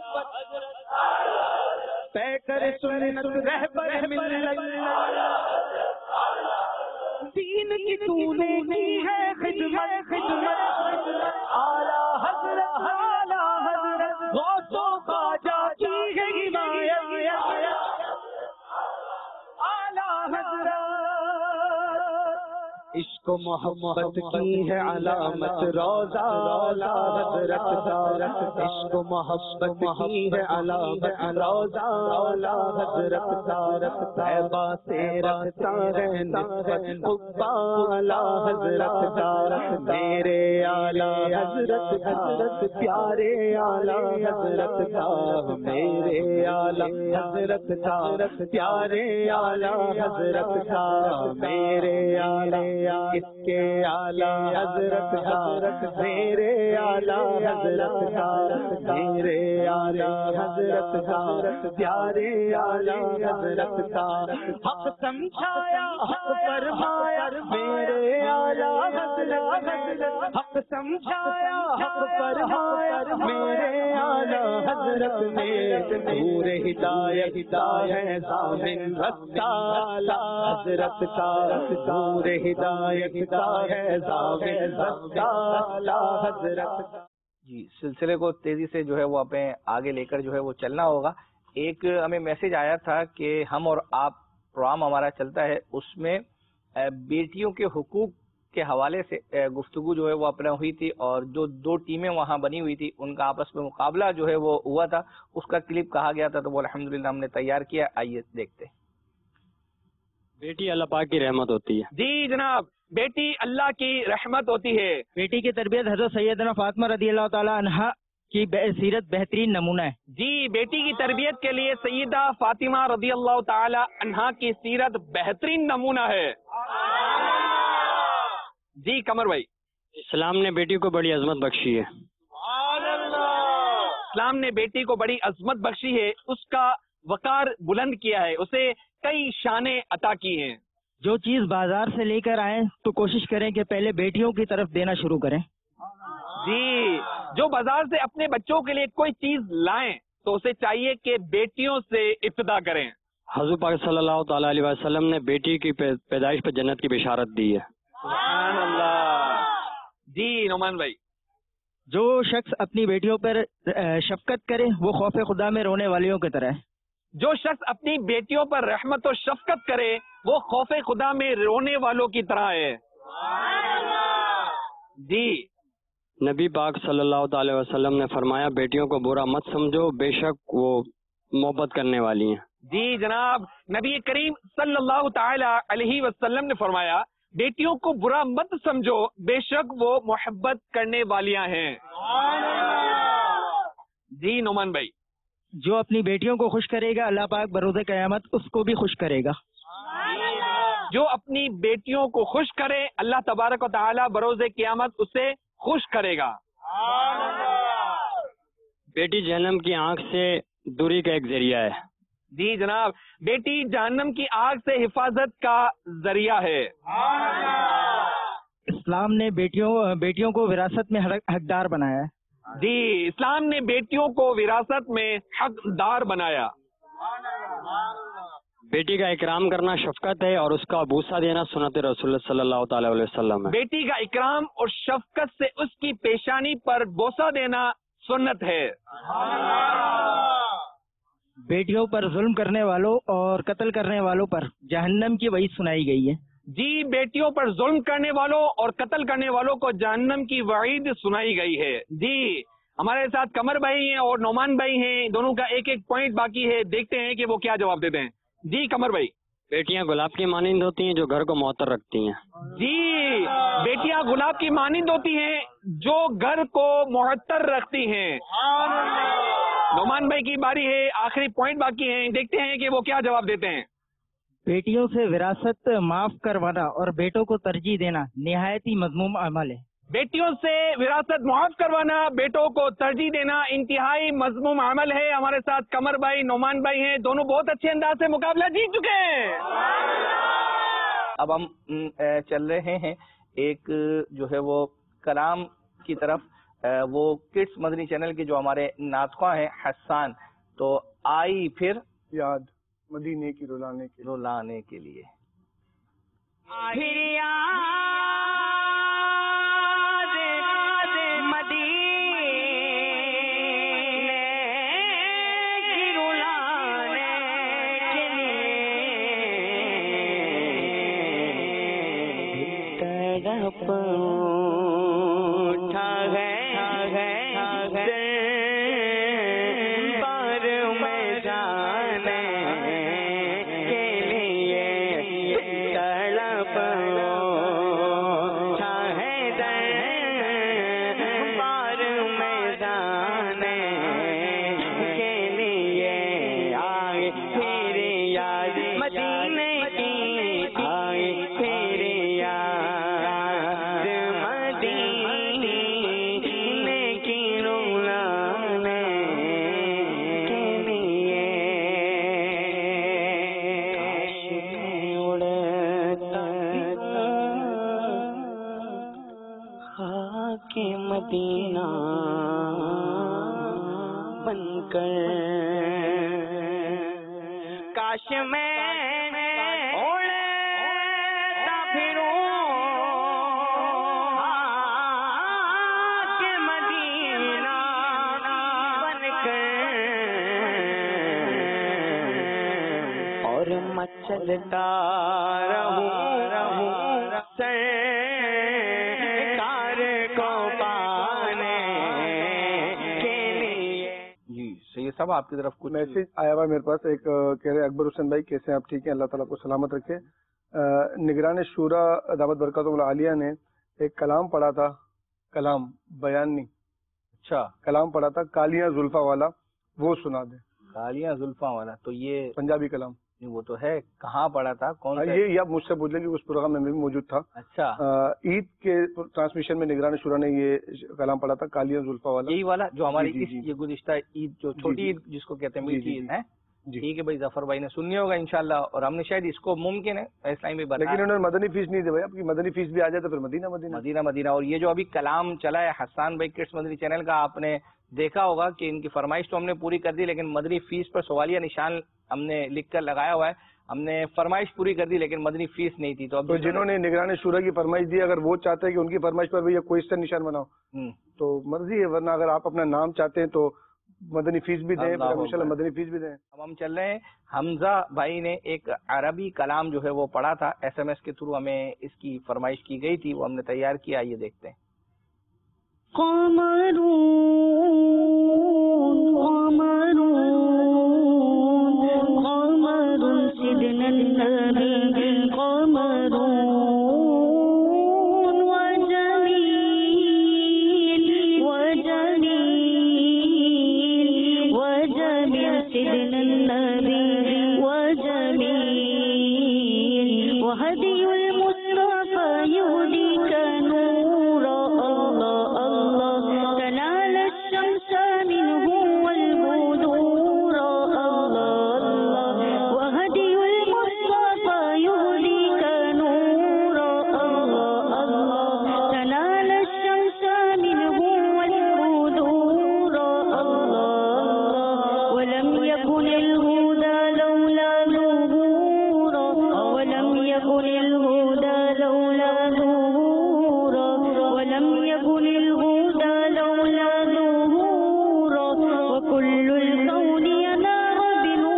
طے کرے سنت رہبر ملت، دین کی تو نے کی ہے خدمت، خدمت اعلیٰ حضرت، اعلیٰ حضرت غوث و خواجہ کی ہے حمایت، اعلیٰ حضرت عشق و محبت کی ہے علامت روضہ اعلیٰ حضرت کا، عشق و محبت کی ہے علامت روضہ اعلیٰ حضرت کا، طیبہ سے رکھتا ہے نسبت قبہ اعلیٰ حضرت کا، میرے اعلیٰ حضرت حضرت پیارے اعلیٰ حضرت کا، میرے اعلیٰ حضرت کا پیارے اعلیٰ حضرت کا، میرے اعلیٰ اس کے اعلیٰ حضرت حضرت میرے اعلیٰ حضرت کا، میرے اعلیٰ حضرت حضرت پیارے اعلیٰ حضرت کا، حق سمجھایا حق فرمایا میرے اعلیٰ حضرت، حق سمجھایا حق فرمایا میرے اعلیٰ حضرت نے، نور ہدایت ہدایت ہے ضامن رستہ اعلیٰ حضرت کا، نور ہدایت ہدایت ہے ضامن رستہ اعلیٰ حضرت کا. جی سلسلے کو تیزی سے جو ہے وہ اپنے آگے لے کر جو ہے وہ چلنا ہوگا. ایک ہمیں میسج آیا تھا کہ ہم اور آپ پروگرام ہمارا چلتا ہے، اس میں بیٹیوں کے حقوق کے حوالے سے گفتگو جو ہے وہ اپنا ہوئی تھی، اور جو دو ٹیمیں وہاں بنی ہوئی تھی ان کا آپس میں مقابلہ جو ہے وہ ہوا تھا، اس کا کلپ کہا گیا تھا تو وہ الحمدللہ ہم نے تیار کیا. آئیے دیکھتے ہیں. بیٹی اللہ پاک کی رحمت ہوتی ہے. جی جناب، بیٹی اللہ کی رحمت ہوتی ہے. بیٹی کی تربیت حضرت سیدنا فاطمہ رضی اللہ تعالی عنہا کی سیرت بہترین نمونہ ہے. جی بیٹی کی تربیت کے لیے سیدہ فاطمہ رضی اللہ تعالی عنہا کی سیرت بہترین نمونہ ہے. جی قمر بھائی، اسلام نے بیٹی کو بڑی عظمت بخشی ہے. اسلام نے بیٹی کو بڑی عظمت بخشی ہے، اس کا وقار بلند کیا ہے، اسے کئی شانیں عطا کی ہیں. جو چیز بازار سے لے کر آئیں تو کوشش کریں کہ پہلے بیٹیوں کی طرف دینا شروع کریں. جی جو بازار سے اپنے بچوں کے لیے کوئی چیز لائیں تو اسے چاہیے کہ بیٹیوں سے ابتدا کریں. حضور پاک صلی اللہ تعالی علیہ وسلم نے بیٹی کی پیدائش پر جنت کی بشارت دی ہے. سبحان اللہ. جی نعمان بھائی، جو شخص اپنی بیٹیوں پر شفقت کرے وہ خوف خدا میں رونے والیوں کی طرح ہے. جو شخص اپنی بیٹیوں پر رحمت و شفقت کرے وہ خوف خدا میں رونے والوں کی طرح ہے. جی نبی پاک صلی اللہ تعالی وسلم نے فرمایا بیٹیوں کو برا مت سمجھو، بے شک وہ محبت کرنے والی ہیں. جی جناب، نبی کریم صلی اللہ تعالی علیہ وسلم نے فرمایا بیٹیوں کو برا مت سمجھو، بے شک وہ محبت کرنے والیاں ہیں. جی نعمان بھائی، جو اپنی بیٹیوں کو خوش کرے گا اللہ پاک بروز قیامت اس کو بھی خوش کرے گا. جو اپنی بیٹیوں کو خوش کرے اللہ تبارک و تعالی بروز قیامت اسے خوش کرے گا. بیٹی جہنم کی آنکھ سے دوری کا ایک ذریعہ ہے. جی جناب، بیٹی جہنم کی آگ سے حفاظت کا ذریعہ ہے. اسلام نے بیٹیوں بیٹیوں کو وراثت میں حقدار بنایا ہے. جی اسلام نے بیٹیوں کو وراثت میں حقدار بنایا. بیٹی کا اکرام کرنا شفقت ہے اور اس کا بوسہ دینا سنت رسول اللہ صلی اللہ تعالی علیہ وسلم ہے. بیٹی کا اکرام اور شفقت سے اس کی پیشانی پر بوسہ دینا سنت ہے. بیٹیوں پر ظلم کرنے والوں اور قتل کرنے والوں پر جہنم کی وعید سنائی گئی ہے. جی بیٹیوں پر ظلم کرنے والوں اور قتل کرنے والوں کو جہنم کی وعید سنائی گئی ہے. جی ہمارے ساتھ قمر بھائی ہیں اور نعمان بھائی ہیں، دونوں کا ایک ایک پوائنٹ باقی ہے، دیکھتے ہیں کہ وہ کیا جواب دیتے ہیں. جی قمر بھائی. بیٹیاں گلاب کی مانند ہوتی ہیں جو گھر کو معطر رکھتی ہیں. جی بیٹیاں گلاب کی مانند ہوتی ہیں جو گھر کو معطر رکھتی ہیں. نعمان بھائی کی باری ہے، آخری پوائنٹ باقی ہیں، دیکھتے ہیں کہ وہ کیا جواب دیتے ہیں. بیٹیوں سے وراثت معاف کروانا اور بیٹوں کو ترجیح دینا نہایت ہی مذموم عمل ہے. بیٹیوں سے وراثت معاف کروانا، بیٹوں کو ترجیح دینا انتہائی مذموم عمل ہے. ہمارے ساتھ قمر بھائی نعمان بھائی ہیں، دونوں بہت اچھے انداز سے مقابلہ جیت چکے ہیں. اب ہم چل رہے ہیں ایک جو ہے وہ کلام کی طرف. وہ کڈس مدنی چینل کے جو ہمارے ناطخواں ہیں حسان، تو آئی پھر یاد مدینے کی رلانے کے رلانے کے لیے. مدینہ بن کر کاش میں اڑتا پھروں کہ مدینہ بن کر اور مچلتا رہوں رہوں صاحب آپ کی طرف کچھ میسج آیا ہوا میرے پاس. ایک کہہ رہے اکبر حسین بھائی کیسے ہیں آپ؟ ٹھیک ہیں، اللہ تعالیٰ کو سلامت رکھے. نگران شورا دعوت برکاتہ عالیہ نے ایک کلام پڑھا تھا، کلام بیان نہیں، اچھا کلام پڑھا تھا کالیاں زلفا والا، وہ سنا دیں. کالیاں زلفا والا تو یہ پنجابی کلام وہ تو ہے، کہاں پڑھا تھا؟ کون سا؟ یہ یہ آپ مجھ سے پوچھ لیں کہ اس پروگرام میں بھی موجود تھا. اچھا عید کے ٹرانسمیشن میں نگران شورا نے یہ کلام پڑھا تھا کالیاں زلفا والا، یہی والا جو ہماری جی جی یہ گزشتہ عید جو چھوٹی عید جس کو کہتے ہیں میٹھی عید ہے. ٹھیک ہے بھائی، ظفر بھائی نے سننی ہوگا انشاءاللہ، اور ہم نے شاید اس کو ممکن ہے اسلامی میں بتایا، لیکن انہوں نے مدنی فیس نہیں دی بھائی. آپ کی مدنی فیس بھی آ جائے تو پھر مدینہ مدینہ مدینہ مدینہ. اور یہ جو ابھی کلام چلا ہے حسان بھائی کڈس مدنی چینل کا، آپ نے دیکھا ہوگا کہ ان کی فرمائش تو ہم نے پوری کر دی، لیکن مدنی فیس پر سوالیہ نشان ہم نے لکھ کر لگایا ہوا ہے. ہم نے فرمائش پوری کر دی لیکن مدنی فیس نہیں تھی. تو اب تو جنہوں نے نگران شورا کی فرمائش دی، اگر وہ چاہتے ہیں کہ ان کی فرمائش پر بھی یہ کوئسچن نشان بناؤ تو مرضی ہے، ورنہ اگر آپ اپنا نام چاہتے ہیں تو مدنی فیس بھی دیں، انشاءاللہ مدنی فیس بھی دیں. اب ہم چل رہے ہیں، حمزہ بھائی نے ایک عربی کلام جو ہے وہ پڑھا تھا، ایس ایم ایس کے تھرو ہمیں اس کی فرمائش کی گئی تھی، وہ ہم نے تیار کیا، یہ دیکھتے ہیں. قمرون قمرون قمر سيدنا النبي قمرون وجميل وجميل وجميل سيدنا النبي وجميل وهدي المصطفى يهديك نورا الله الله تنال الشمس منه والبدور الله الله وهدي المصطفى يهديك نورا الله الله تنال الشمس منه والبدور الله ولم يكن الهدى لولا ظهورا ولم يكن الهدى لولا ظهورا ولم يكن الهدى لولا ظهورا وكل الكون ينار بنور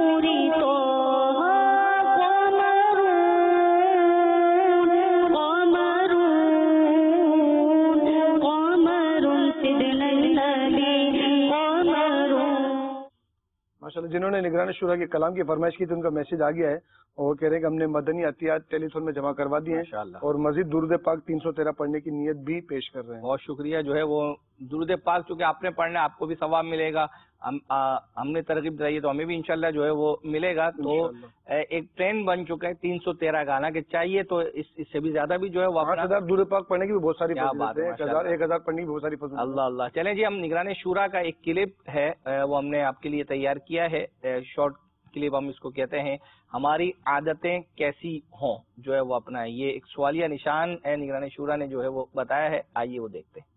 ماشاءاللہ جنہوں نے نگران شورا کے کلام کی فرمائش کی تھی ان کا میسج آ گیا ہے اور وہ کہہ رہے ہیں کہ ہم نے مدنی عطیات ٹیلی فون میں جمع کروا دیے ہیں اور مزید درود پاک تین سو تیرہ پڑھنے کی نیت بھی پیش کر رہے ہیں. بہت شکریہ. جو ہے وہ درود پاک چونکہ آپ نے پڑھنا آپ کو بھی ثواب ملے گا, ہم ہم نے ترغیب دلائی ہے تو ہمیں بھی انشاءاللہ جو ہے وہ ملے گا. تو ایک ٹرینڈ بن چکا ہے تین سو تیرہ کا, حالانکہ چاہیے تو اس سے بھی زیادہ بھی جو ہے وہ پانچ ہزار درود پاک پڑھنے کی بھی بہت ساری بات ہے, ایک ہزار پڑھنے کی بہت ساری فضیلت. اللہ اللہ. چلیں جی, ہم نگران شورا کا ایک کلپ ہے وہ ہم نے آپ کے لیے تیار کیا ہے, شارٹ کلپ ہم اس کو کہتے ہیں, ہماری عادتیں کیسی ہوں, جو ہے وہ اپنا یہ ایک سوالیہ نشان ہے نگران شورا نے جو ہے وہ بتایا ہے, آئیے وہ دیکھتے ہیں.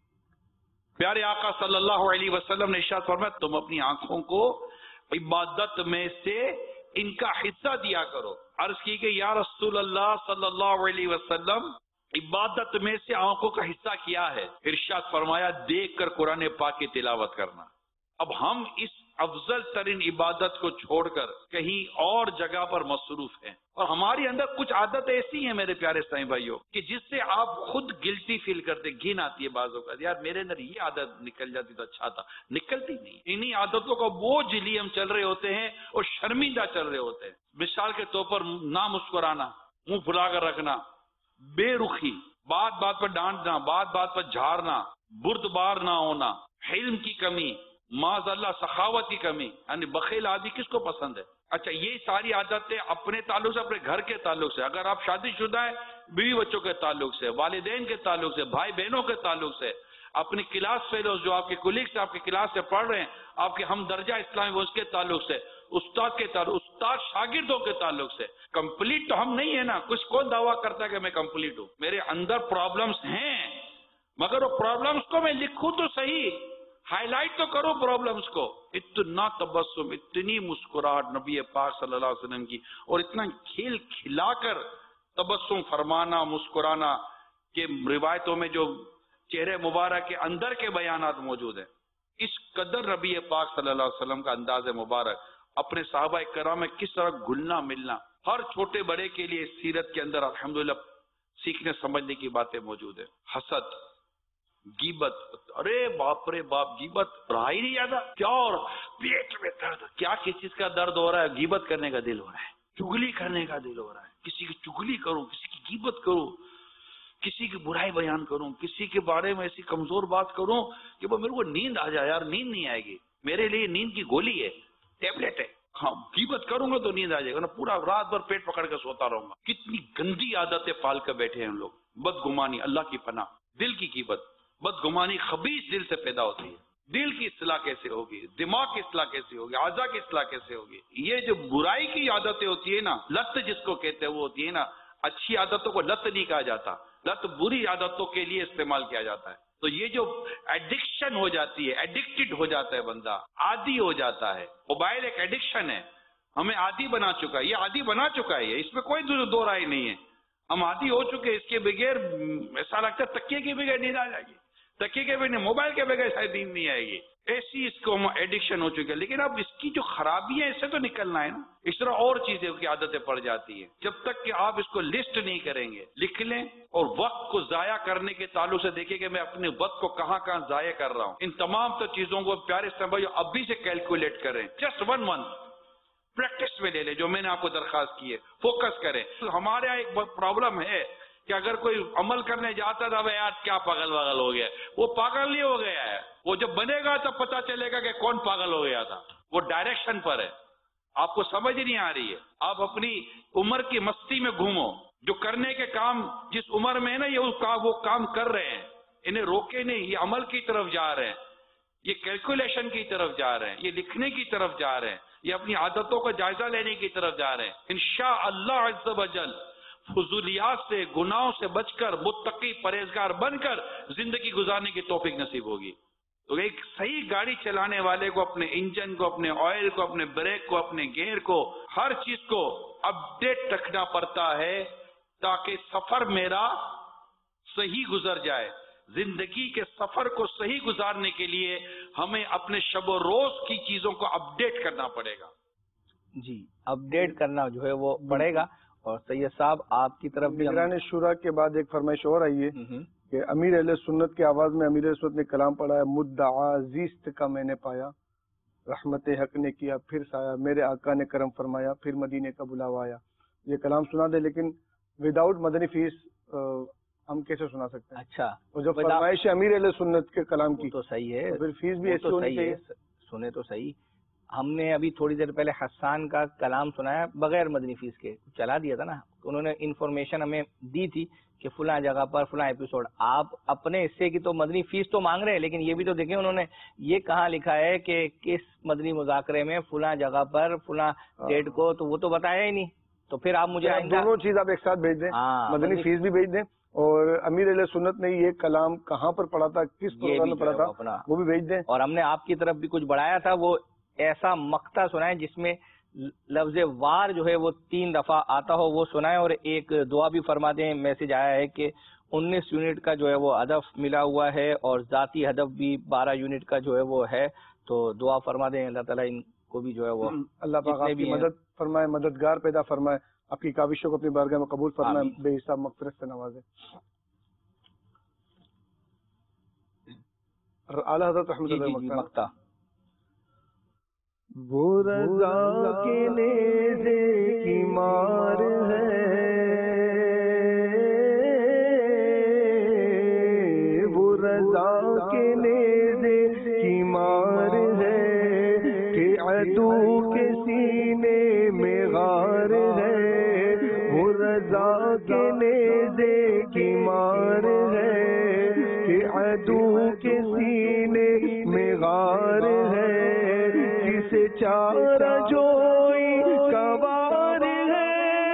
پیارے آقا صلی اللہ علیہ وسلم نے ارشاد فرمایا تم اپنی آنکھوں کو عبادت میں سے ان کا حصہ دیا کرو. عرض کی کہ یا رسول اللہ صلی اللہ علیہ وسلم عبادت میں سے آنکھوں کا حصہ کیا ہے؟ ارشاد فرمایا دیکھ کر قرآن پاک کی تلاوت کرنا. اب ہم اس افضل ترین عبادت کو چھوڑ کر کہیں اور جگہ پر مصروف ہیں, اور ہمارے اندر کچھ عادت ایسی ہیں میرے پیارے سائیں بھائیوں کہ جس سے آپ خود گلٹی فیل کرتے, گھن آتی ہے بعضوں کا, یار میرے اندر یہ عادت نکل جاتی تو اچھا تھا, نکلتی نہیں. انہی عادتوں کا بوجھ لیے ہم چل رہے ہوتے ہیں اور شرمندہ چل رہے ہوتے ہیں. مثال کے طور پر نہ مسکرانا, منہ پھلا کر رکھنا, بے رخی, بات بات پر ڈانٹنا, بات بات پر جھاڑنا, بردبار نہ ہونا, حلم کی کمی, معاذ اللہ سخاوت کی کمی, یعنی بخیل آدمی کس کو پسند ہے؟ اچھا یہ ساری عادتیں اپنے تعلق سے, اپنے گھر کے تعلق سے, اگر آپ شادی شدہ ہیں بیوی بچوں کے تعلق سے, والدین کے تعلق سے, بھائی بہنوں کے تعلق سے, اپنی کلاس فیلوز جو آپ کے کولیگز آپ کی کلاس سے پڑھ رہے ہیں, آپ کے ہم درجہ اسلامی اس کے تعلق سے, استاد کے تعلق, استاد شاگردوں کے تعلق سے. کمپلیٹ تو ہم نہیں ہے نا, کچھ کون دعویٰ کرتا ہے کہ میں کمپلیٹ ہوں؟ میرے اندر پرابلمز ہیں, مگر وہ پرابلمز کو میں لکھوں تو صحیح, ہائی لائٹ تو کرو پرابلمز کو. اتنا تبسم, اتنی مسکراہٹ نبی پاک صلی اللہ علیہ وسلم کی, اور اتنا کھیل کھلا کر تبسم فرمانا, مسکرانا, کہ روایتوں میں جو چہرے مبارک کے اندر کے بیانات موجود ہیں. اس قدر نبی پاک صلی اللہ علیہ وسلم کا انداز مبارک, اپنے صحابہ کرام میں کس طرح گھلنا ملنا, ہر چھوٹے بڑے کے لیے سیرت کے اندر الحمدللہ سیکھنے سمجھنے کی باتیں موجود ہیں. حسد, غیبت, ارے باپ رے باپ, غیبت رہا ہی نہیں جاتا. کیا اور پیٹ میں درد, کیا کس چیز کا درد ہو رہا ہے؟ غیبت کرنے کا دل ہو رہا ہے, چگلی کرنے کا دل ہو رہا ہے. کسی کی چگلی کروں, کسی کی غیبت کروں, کسی کی برائی بیان کروں, کسی کے بارے میں ایسی کمزور بات کروں کہ وہ میرے کو نیند آ جائے. یار نیند نہیں آئے گی, میرے لیے نیند کی گولی ہے, ٹیبلٹ ہے. ہاں غیبت کروں گا تو نیند آ جائے گا, نا پورا رات بھر پیٹ پکڑ کے سوتا رہوں گا. کتنی گندی عادتیں پال کر بیٹھے ہیں ہم لوگ. بدگمانی, اللہ کی پناہ, دل کی غیبت, بدگمانی خبیث دل سے پیدا ہوتی ہے. دل کی اصلاح کیسے ہوگی؟ دماغ کی اصلاح کیسے ہوگی؟ اعضاء کی اصلاح کیسے ہوگی؟ یہ جو برائی کی عادتیں ہوتی ہے نا, لت جس کو کہتے ہیں وہ ہوتی ہے نا. اچھی عادتوں کو لت نہیں کہا جاتا, لت بری عادتوں کے لیے استعمال کیا جاتا ہے. تو یہ جو ایڈکشن ہو جاتی ہے, ایڈکٹڈ ہو جاتا ہے بندہ, عادی ہو جاتا ہے. موبائل ایک ایڈکشن ہے, ہمیں عادی بنا چکا ہے, یہ عادی بنا چکا ہے, اس میں کوئی دو رائے نہیں ہے. ہم عادی ہو چکے, اس کے بغیر ایسا لگتا ہے تکیے کے بغیر نیند آ جائے گی, تکیے کے بغیر, موبائل کے بغیر شاید نیند نہیں آئے گی. ایسی اس کو ایڈکشن ہو چکی ہے. لیکن اب اس کی جو خرابی ہے اس سے تو نکلنا ہے نا. اس طرح اور چیزیں کی عادتیں پڑ جاتی ہیں. جب تک کہ آپ اس کو لسٹ نہیں کریں گے, لکھ لیں, اور وقت کو ضائع کرنے کے تعلق سے دیکھیں کہ میں اپنے وقت کو کہاں کہاں ضائع کر رہا ہوں. ان تمام تو چیزوں کو پیارے بھائی ابھی سے کیلکولیٹ کریں. جسٹ ون منتھ پریکٹس میں لے لیں, جو میں نے آپ کو درخواست کی ہے, فوکس کریں. ہمارے یہاں ایک پرابلم ہے کہ اگر کوئی عمل کرنے جاتا تھا, بھائی آج کیا پاگل واگل ہو گیا, وہ پاگل نہیں ہو گیا ہے, وہ جب بنے گا تب پتا چلے گا کہ کون پاگل ہو گیا تھا. وہ ڈائریکشن پر ہے, آپ کو سمجھ نہیں آ رہی ہے. آپ اپنی عمر کی مستی میں گھومو, جو کرنے کے کام جس عمر میں نا یہ وہ کام کر رہے ہیں, انہیں روکے نہیں, یہ عمل کی طرف جا رہے ہیں, یہ کیلکولیشن کی طرف جا رہے ہیں, یہ لکھنے کی طرف جا رہے ہیں, یہ اپنی عادتوں کا جائزہ لینے کی طرف جا رہے ہیں. انشاءاللہ عز و جل فضولیات سے, گناہوں سے بچ کر, متقی پرہیزگار بن کر زندگی گزارنے کی توفیق نصیب ہوگی. تو ایک صحیح گاڑی چلانے والے کو اپنے انجن کو, اپنے آئل کو, اپنے بریک کو, اپنے گیئر کو, ہر چیز کو اپڈیٹ رکھنا پڑتا ہے تاکہ سفر میرا صحیح گزر جائے. زندگی کے سفر کو صحیح گزارنے کے لیے ہمیں اپنے شب و روز کی چیزوں کو اپڈیٹ کرنا پڑے گا. جی, اپڈیٹ کرنا جو ہے وہ پڑے گا. اور سید صاحب آپ کی طرف نگران شورا کے بعد ایک فرمائش اور آئی ہے کہ امیر اہل سنت کی آواز میں امیر اہل سنت نے کلام پڑھا ہے, مدعا زیست کا میں نے پایا. رحمت حق نے کیا پھر سایہ، میرے آقا نے کرم فرمایا پھر مدینے کا بلاوا آیا. یہ کلام سنا دے لیکن وداؤٹ مدنی فیس ہم کیسے سنا سکتے ہیں؟ اچھا، اور جو فرمائش امیر اہل سنت کے کلام کی تو صحیح ہے، پھر فیس بھی ایسی ہونی چاہیے. سنے تو صحیح. ہم نے ابھی تھوڑی دیر پہلے حسان کا کلام سنایا بغیر مدنی فیس کے، چلا دیا تھا نا، انہوں نے انفارمیشن ہمیں دی تھی کہ فلاں جگہ پر فلاں ایپیسوڈ. آپ اپنے حصے کی تو مدنی فیس تو مانگ رہے ہیں، لیکن یہ بھی تو دیکھیں انہوں نے یہ کہاں لکھا ہے کہ کس مدنی مذاکرے میں فلاں جگہ پر فلاں ڈیٹ کو، تو وہ تو بتایا ہی نہیں. تو پھر آپ مجھے دونوں چیز آپ ایک ساتھ بھیج دیں، مدنی فیس بھی بھیج دیں، اور امیر اہل سنت نے یہ کلام کہاں پر پڑھا تھا، کس پروگرام میں پڑھا تھا، وہ بھی بھیج دیں. اور ہم نے آپ کی طرف بھی کچھ بڑھایا تھا، وہ ایسا مقطع سنائیں جس میں لفظ وار جو ہے وہ تین دفعہ آتا ہو، وہ سنائیں. اور ایک دعا بھی فرما دیں. میسج آیا ہے کہ انیس یونٹ کا جو ہے وہ ہدف ملا ہوا ہے اور ذاتی ہدف بھی بارہ یونٹ کا جو ہے وہ ہے، تو دعا فرما دیں. اللہ تعالیٰ ان کو بھی جو ہے وہ اللہ پاک آپ کی مدد فرمائے، مددگار پیدا فرمائے، آپ کی کاوشوں کو اپنی بارگاہ میں قبول فرمائے، بے حساب مغفرت سے نوازے. اعلیٰ حضرت رحمۃ اللہ مقطع. وہ رضا کے نیزے کی مار ہے، وہ رضا کے نیزے کی مار ہے کہ عدو کے سینے میں غار ہے، وہ رضا کے نیزے کی مار ہے کہ عدو کے سینے میں غار ہے، کسے چارہ جوئی کوار ہے،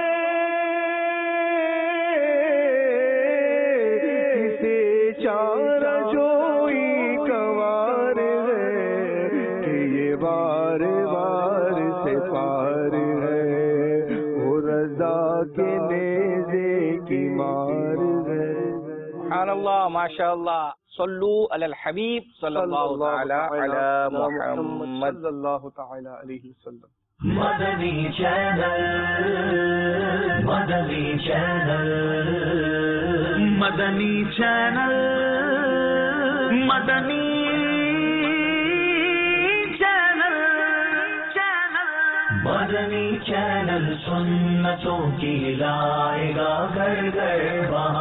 کسے چارہ جوئی کوار ہے کہ یہ وار وار سے پار ہے، وہ رضا کے نیزے کی مار ہے. سبحان اللہ، ماشاء اللہ. صلو علی الحبیب صلی اللہ تعالی علی محمد صلی اللہ تعالی علیہ وسلم. مدنی چینل، مدنی چینل، مدنی چینل، مدنی چینل، چینل، مدنی چینل سنتوں کی لائے گا گھر گھر وہاں.